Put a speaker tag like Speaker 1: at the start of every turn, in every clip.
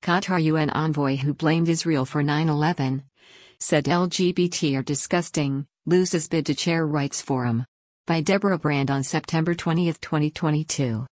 Speaker 1: Qatar UN envoy who blamed Israel for 9/11 said LGBT are disgusting, loses bid to chair Rights Forum. By Deborah Brand on September 20, 2022.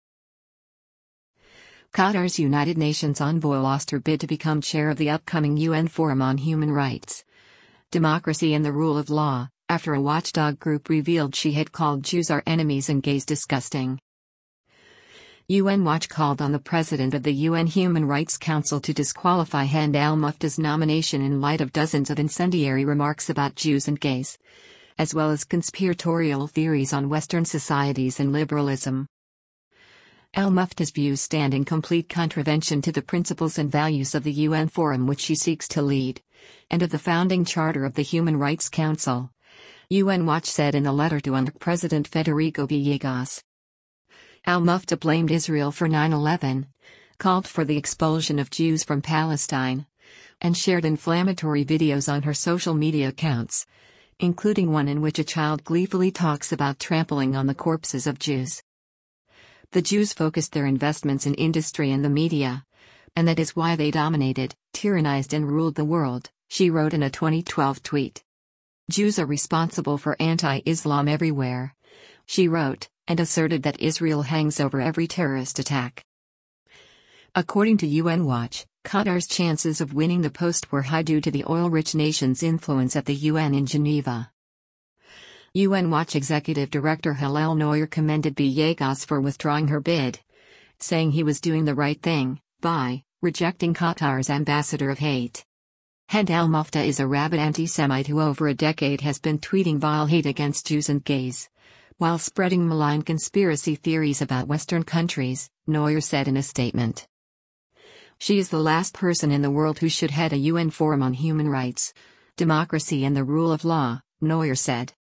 Speaker 1: Qatar's United Nations envoy lost her bid to become chair of the upcoming UN Forum on Human Rights, Democracy and the Rule of Law, after a watchdog group revealed she had called Jews our enemies and gays disgusting. UN Watch called on the president of the UN Human Rights Council to disqualify Hand al-Mufti's nomination in light of dozens of incendiary remarks about Jews and gays, as well as conspiratorial theories on Western societies and liberalism. Al-Mufti's views stand in complete contravention to the principles and values of the UN Forum which she seeks to lead, and of the founding charter of the Human Rights Council, UN Watch said in a letter to UNRWA President Federico Villegas. Al-Mufti blamed Israel for 9/11, called for the expulsion of Jews from Palestine, and shared inflammatory videos on her social media accounts, including one in which a child gleefully talks about trampling on the corpses of Jews. The Jews focused their investments in industry and the media, and that is why they dominated, tyrannized and ruled the world, she wrote in a 2012 tweet. Jews are responsible for anti-Islam everywhere, she wrote, and asserted that Israel hangs over every terrorist attack. According to UN Watch, Qatar's chances of winning the post were high due to the oil-rich nation's influence at the UN in Geneva. UN Watch Executive Director Hillel Neuer commended Villegas for withdrawing her bid, saying he was doing the right thing by rejecting Qatar's ambassador of hate. Hand al-Mufti is a rabid anti-Semite who over a decade has been tweeting vile hate against Jews and gays, while spreading malign conspiracy theories about Western countries, Neuer said in a statement. She is the last person in the world who should head a UN Forum on Human Rights, Democracy and the Rule of Law, Neuer said.